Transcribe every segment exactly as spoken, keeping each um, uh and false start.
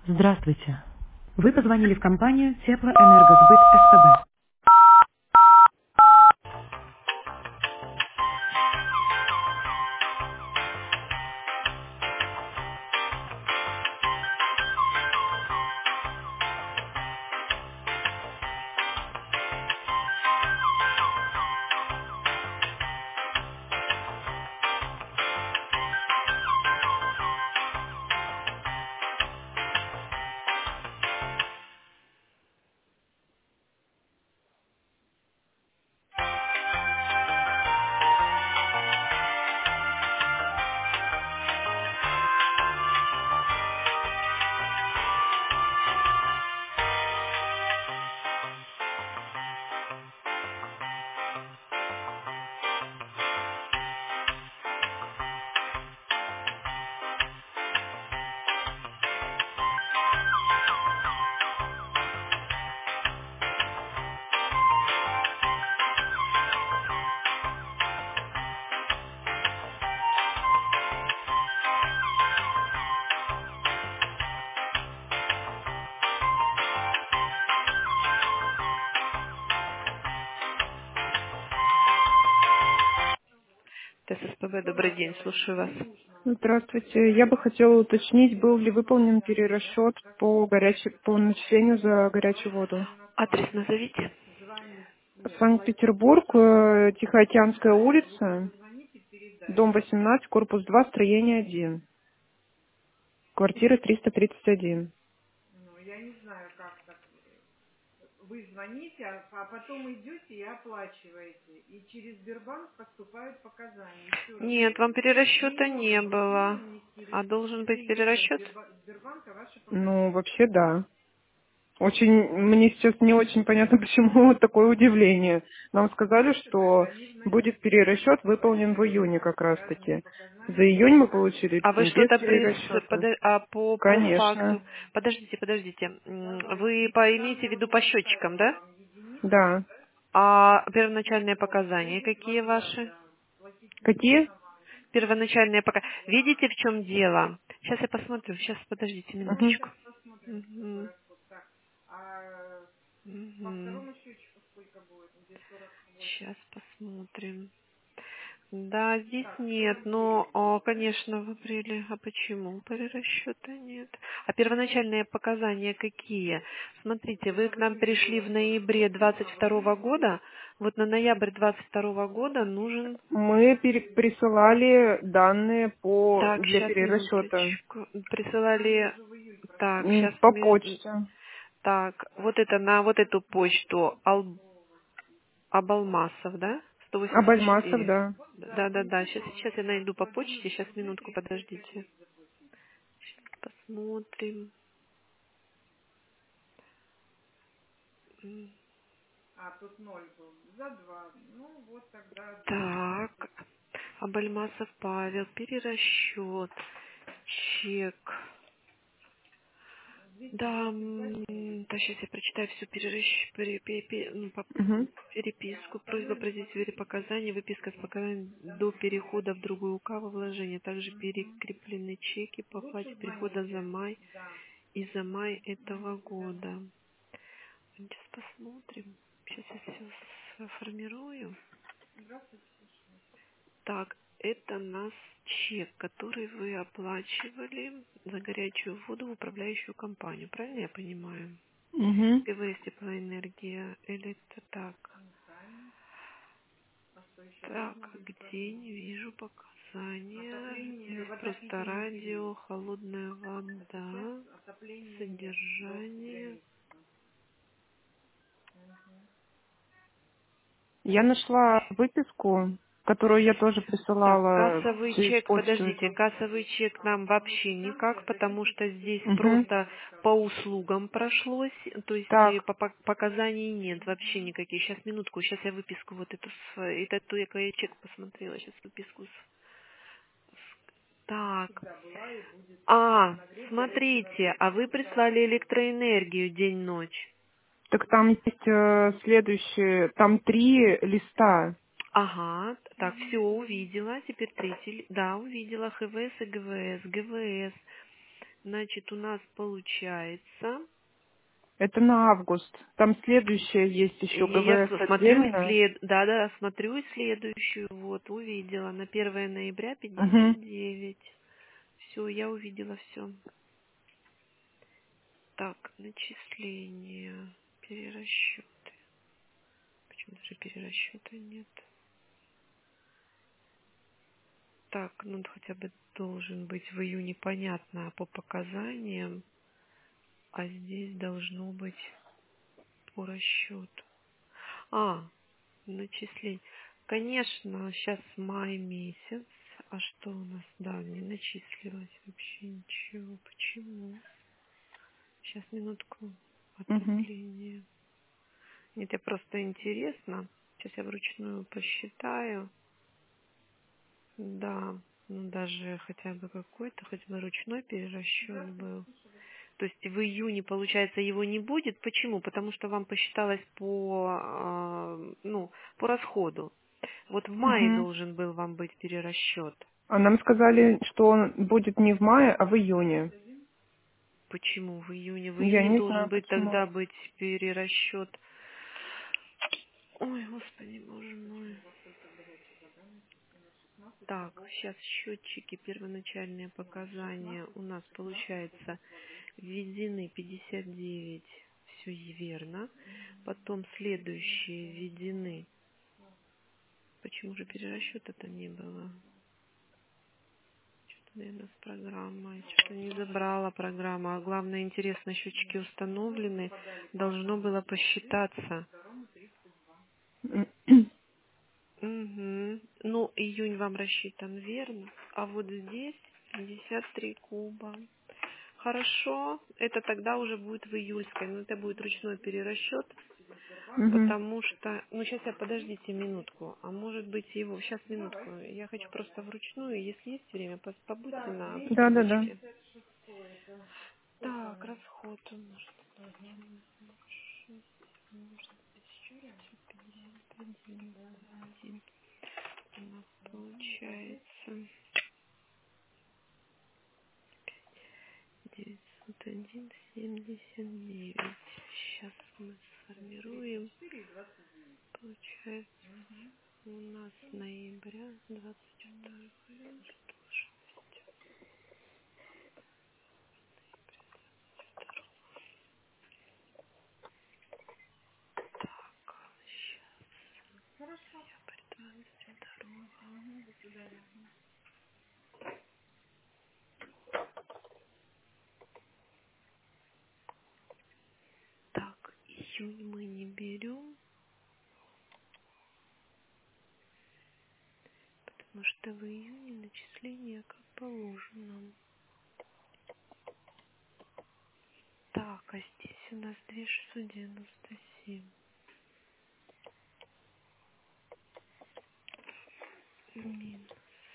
Здравствуйте. Вы позвонили в компанию Теплоэнергосбыт СПБ. ТССПБ, добрый день, слушаю вас. Здравствуйте. Я бы хотела уточнить, был ли выполнен перерасчет по горячей, по начислению за горячую воду. Адрес назовите. Санкт-Петербург, э, Тихоокеанская улица, дом восемнадцать, корпус два, строение один, квартира триста тридцать один. Нет, вам перерасчета не было. А должен быть перерасчет? Ну, вообще, да. Очень, мне сейчас не очень понятно, почему вот такое удивление. Нам сказали, что будет перерасчет выполнен в июне как раз-таки. За июнь мы получили А вы без что-то прис... перерасчета. подо- а по, по Конечно. факту... Подождите, подождите. М, Вы по... имеете в виду по счетчикам, да? Да. А первоначальные показания какие ваши? Какие? Первоначальные пока. Видите, в чем дело? Сейчас я посмотрю. Сейчас, подождите Мгм. минуточку. Мгм. Мгм. Сейчас посмотрим. Да, здесь нет, но, о, конечно, в апреле. А почему перерасчета нет? А первоначальные показания какие? Смотрите, вы к нам пришли в ноябре двадцать второго года. Вот на ноябрь двадцать второго года нужен... Мы пере- присылали данные по Так, для сейчас перерасчета минуточку. Присылали... Так, М, сейчас... по почте. Так, вот это на вот эту почту Ал... Абалмасов, да? Абальмасов, сто восемьдесят четыре. да. Да-да-да, сейчас, сейчас я найду по почте, сейчас минутку, подождите. Посмотрим. М, Так, Абальмасов Павел, перерасчет, чек. Да, м, да, сейчас я прочитаю всю перерасч... пере- пере- пере- ну, по- Мгм. переписку. Просьба произвести показания, выписка с показанием до перехода в другую УК во вложение. Также перекреплены чеки по оплате перехода за май и за май этого года. Сейчас посмотрим. Сейчас я все сформирую. Так, это нас чек, который вы оплачивали за горячую воду в управляющую компанию. Правильно я понимаю? Мгм. ГВС теплоэнергия. Или это так? Так, где не вижу показания. Есть просто радио, холодная вода, содержание. Я нашла выписку, которую я тоже Так, присылала кассовый через чек, почту подождите, эту. кассовый чек нам вообще никак, потому что здесь Угу. просто по услугам прошлось, то есть э, Так, по- по- показаний нет вообще никаких. Сейчас, минутку, сейчас я выписку вот эту, с- это ту, я я чек посмотрела, сейчас выписку. с- Так, а, смотрите, а вы прислали электроэнергию день-ночь. так там есть э, следующие, там три листа. Ага, так, все, увидела. Теперь третий. ли- Да, увидела. ХВС и ГВС. ГВС. Значит, у нас получается... Это на август. Там следующее есть еще Я ГВС с- смотрю и отдельно. след... Да, да, смотрю и следующую. Вот, увидела. На первое ноября Угу. пятьдесят девять. Все, я увидела все. Так, начисление, перерасчеты. Почему даже перерасчета нет? Так, ну хотя бы должен быть в июне понятно по показаниям, а здесь должно быть по расчету. А, начисление. Конечно, сейчас май месяц. А что у нас? Да, не начислилось вообще ничего. Почему? Сейчас минутку. Угу. Отопление. Нет, это просто интересно. Сейчас я вручную посчитаю. Да, ну даже хотя бы какой-то, хотя бы ручной перерасчет был. То есть в июне, получается, его не будет. Почему? Потому что вам посчиталось по, э, ну, по расходу. Вот в мае Угу. должен был вам быть перерасчет. А нам сказали, что он будет не в мае, а в июне. Почему в июне? В Я июне не должен знаю, быть почему. тогда быть перерасчет. Ой, господи, боже мой. Так, сейчас счетчики, первоначальные показания у нас получается введены пятьдесят девять, все верно. Потом следующие введены. Почему же перерасчета-то не было? Что-то, наверное, с программой. Что-то не забрала программа. А главное, интересно, счетчики установлены. Должно было посчитаться. Угу. Ну, июнь вам рассчитан верно. А вот здесь пятьдесят три куба. Хорошо, это тогда уже будет в июльской, но это будет ручной перерасчет, Угу. потому что, ну сейчас я, подождите минутку, а может быть его, сейчас минутку, я хочу просто вручную, если есть время, пос- побудьте на Да, да, да. автоответчике. Так, расход умножить на шесть, умножить на пятьдесят один, у нас получается девятьсот один семьдесят девять. Сейчас мы сформируем. Получается у нас ноября двадцать второе. Так, июнь мы не берем, потому что в июне начисление как положено. Так, а здесь у нас две тысячи шестьсот девяносто семь. Минус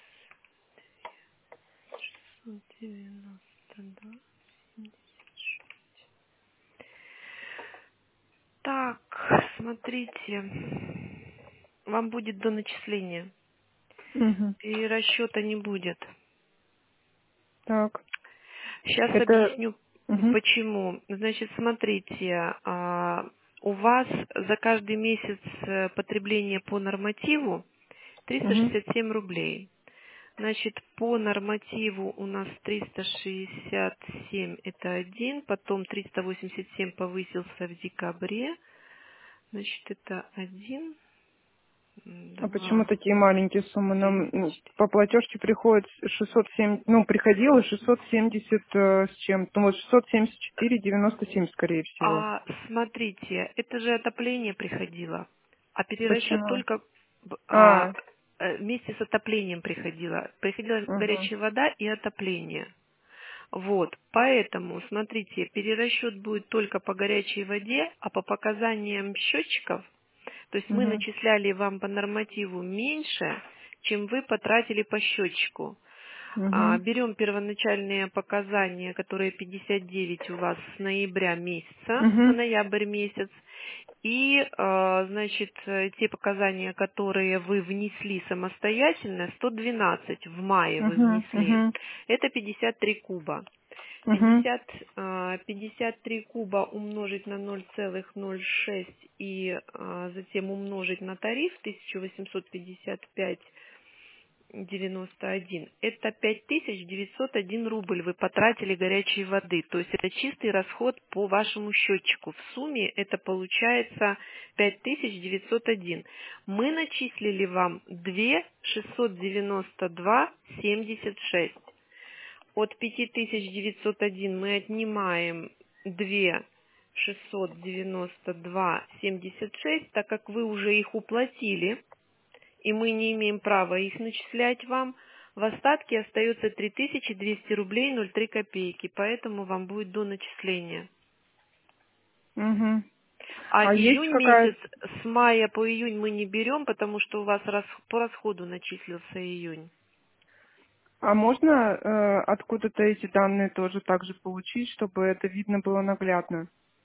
шестьсот девяносто два. семьдесят шесть. Так, смотрите, вам будет до начисления. Угу. Перерасчета не будет. Так. Сейчас Это... объясню, Угу. почему. Значит, смотрите, а, у вас за каждый месяц э, потребления по нормативу триста Угу. шестьдесят семь рублей. Значит, по нормативу у нас триста шестьдесят семь это один, потом триста восемьдесят семь повысился в декабре. Значит, это один, А почему два, такие маленькие суммы? Нам три, ну, четыре. по платежке приходит шестьсот семь, ну, приходило шестьсот семьдесят э, с чем-то, ну, вот шестьсот семьдесят четыре девяносто семь, скорее всего. А смотрите, это же отопление приходило, а перерасчет Почему? только в- а, А, э, вместе с отоплением приходило. Приходила угу. горячая вода и отопление. Вот, поэтому, смотрите, перерасчет будет только по горячей воде, а по показаниям счетчиков, то есть мы Угу. начисляли вам по нормативу меньше, чем вы потратили по счетчику. А, Угу. берем первоначальные показания, которые пятьдесят девять у вас с ноября месяца по Угу. ноябрь месяц, и, а, значит, э, те показания, которые вы внесли самостоятельно, сто двенадцать в мае вы Угу. внесли, Угу. это пятьдесят три куба. Угу. пятьдесят три куба умножить на ноль целых ноль шесть и а, затем умножить на тариф тысяча восемьсот пятьдесят пять девяносто один. Это пять тысяч девятьсот один рубль вы потратили горячей воды. То есть это чистый расход по вашему счетчику. В сумме это получается пять тысяч девятьсот один. Мы начислили вам две тысячи шестьсот девяносто два семьдесят шесть. От пять тысяч девятьсот один мы отнимаем две тысячи шестьсот девяносто два семьдесят шесть, так как вы уже их уплатили, и мы не имеем права их начислять вам. В остатке остается три тысячи двести рублей ноль три копейки, поэтому вам будет до начисления. Угу. А, А есть июнь какая... месяц, с мая по июнь мы не берем, потому что у вас рас... по расходу начислился июнь. А можно э, откуда-то эти данные тоже также получить, чтобы это видно было наглядно?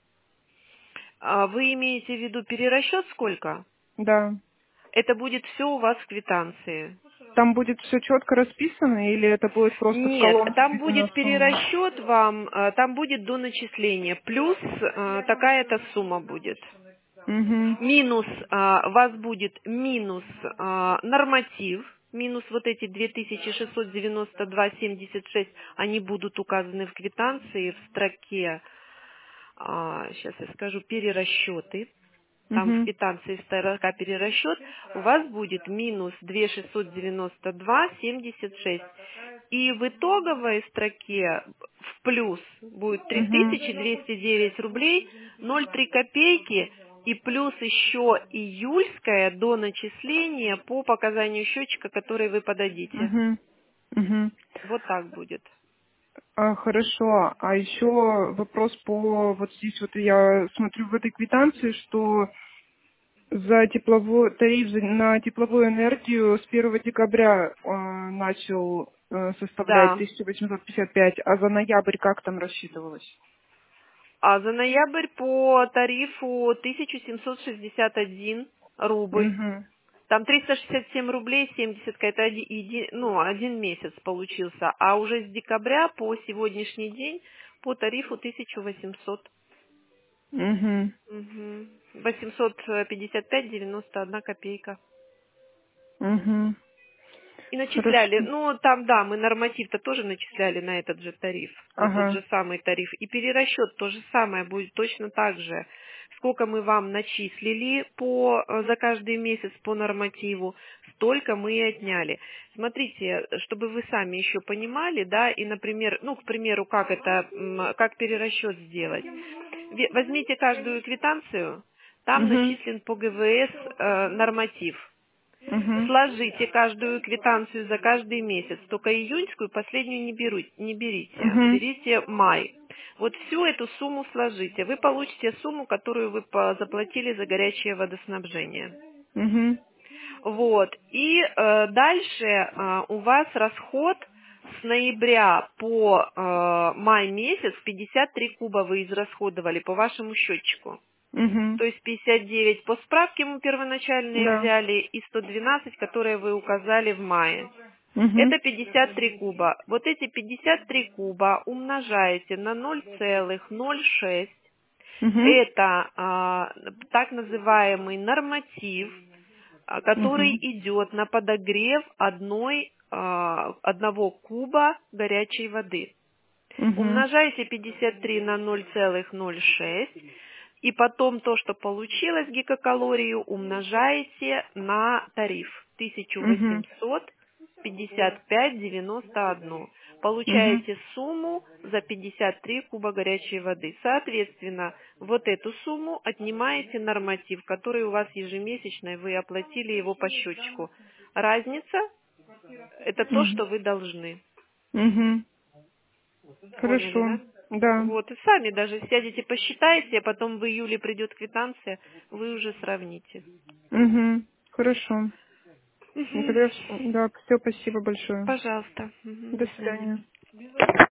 А вы имеете в виду перерасчет сколько? Да. Это будет все у вас в квитанции. Там будет все четко расписано или это будет просто в Нет, колонке там введена будет сумма? перерасчет вам, э, там будет до начисления, плюс э, такая-то сумма будет. Угу. Минус, а, у вас будет минус а, норматив, минус вот эти две тысячи шестьсот девяносто два семьдесят шесть, они будут указаны в квитанции в строке, а, сейчас я скажу, перерасчеты. Там в Угу. квитанции строка перерасчет, у вас будет минус две тысячи шестьсот девяносто два семьдесят шесть. И в итоговой строке в плюс будет три Угу. тысячи двести девять рублей ноль три копейки и плюс еще июльская до начисления по показанию счетчика, который вы подадите. Угу. Угу. Вот так будет. А, хорошо. А еще вопрос по вот здесь вот я смотрю в этой квитанции, что за тепловой тариф за- на тепловую энергию с первого декабря э, начал э, составлять Да. тысяча восемьсот пятьдесят пять, а за ноябрь как там рассчитывалось? А за ноябрь по тарифу тысяча семьсот шестьдесят один рубль. Угу. Там триста шестьдесят семь рублей семьдесят, это один, еди- ну, один месяц получился. А уже с декабря по сегодняшний день по тарифу тысяча восемьсот. Угу. Мгм. восемьсот пятьдесят пять девяносто одна копейка. Угу. И Хорошо. начисляли, ну там да, мы норматив-то тоже начисляли на этот же тариф, на тот Ага. же самый тариф. И перерасчет то же самое будет точно так же. Сколько мы вам начислили по, э, за каждый месяц по нормативу, столько мы и отняли. Смотрите, чтобы вы сами еще понимали, да, и, например, ну, к примеру, как это, м, как перерасчет сделать. Ве- Возьмите каждую квитанцию, там Угу. начислен по ГВС э, норматив. Угу. Сложите каждую квитанцию за каждый месяц, только июньскую последнюю не, беру, не берите, Угу. берите май. Вот всю эту сумму сложите, вы получите сумму, которую вы по- заплатили за горячее водоснабжение. Угу. Вот, и э, дальше э, у вас расход с ноября по э, май месяц пятьдесят три куба вы израсходовали по вашему счетчику. Угу. То есть пятьдесят девять по справке мы первоначальные Да. взяли и сто двенадцать, которые вы указали в мае. Угу. Это пятьдесят три куба. Вот эти пятьдесят три куба умножаете на ноль целых ноль шесть. Угу. Это а, так называемый норматив, а, который Угу. идет на подогрев одной, а, одного куба горячей воды. Угу. Умножайте пятьдесят три на ноль целых ноль шесть. И потом то, что получилось гигакалорию, умножаете на тариф тысяча Угу. восемьсот пятьдесят пять девяносто один. Угу. Получаете сумму за пятьдесят три куба горячей воды. Соответственно, вот эту сумму отнимаете норматив, который у вас ежемесячный, вы оплатили его по счетчику. Разница– это то, Угу. что вы должны. Угу. Поняли, Хорошо. да? Да. Вот, и сами даже сядете, посчитаете, а потом в июле придет квитанция, вы уже сравните. Угу. Хорошо. Ну, Мгм. тогда, вс- да, все, спасибо большое. Пожалуйста. Мгм. До До свидания. свидания.